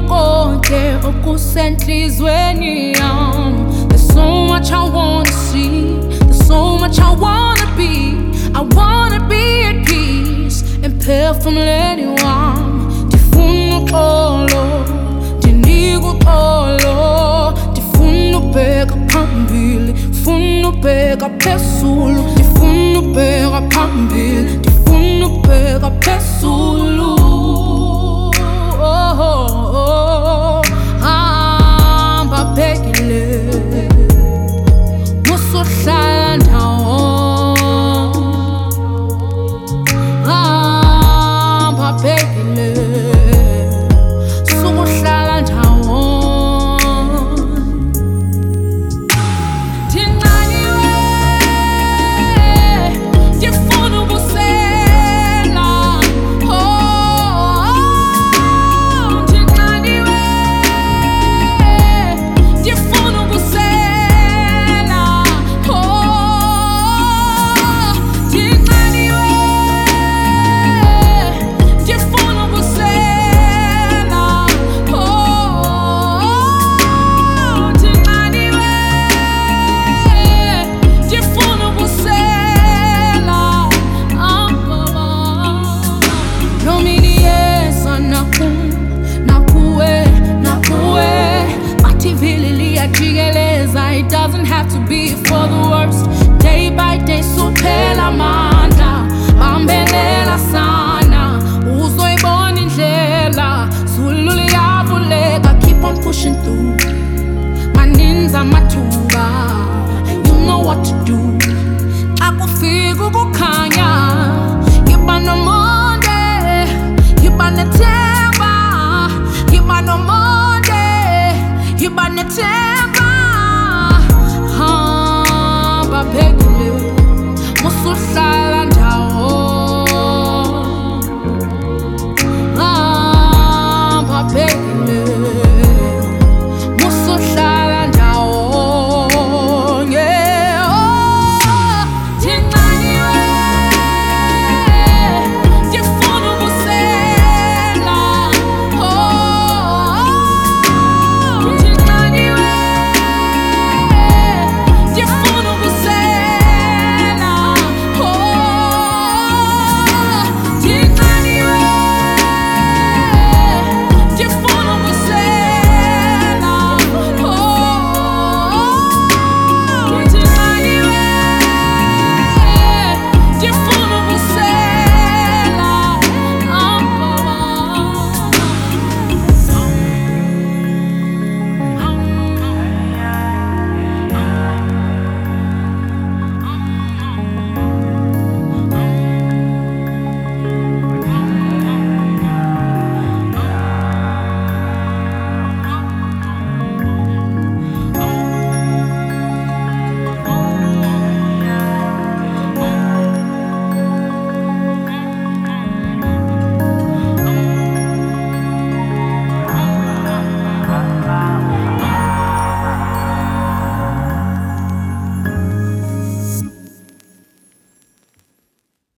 konke okusenhlizweni yami. There's so much I wanna see, there's so much I wanna be. I wanna be at peace emphefumulweni wami. Ndifuna uxolo, ndinika uxolo. Ndifuna ubheka phambili, ndifuna ubheka phezulu. Ndifuna ubheka phambili, ndifuna ubheka phezulu. Hamba bhekile, musuhlala ndawonye. Hamba bhekile, sukuhlala ndawonye. Ndinqaniwe, ndifuna ubusela. Ndinqaniwe, ndifuna ubusela. Ndinqaniwe, ndifuna ubusela. Ndinqaniwe, ndifuna ubusela. Nomini nakuwe bathi vili liyajikeleza. It doesn't have to be for the worst. Day by day suphela amandla, bambelela sana, uzoyibona indlela. Zulu liyavuleka, keep on pushing through. Maninzi amathuba, you know what to do. Xa kufika ukukhanya, yiba nomonde, yiba nethemba. Yiba nomonde, yiba nethemba.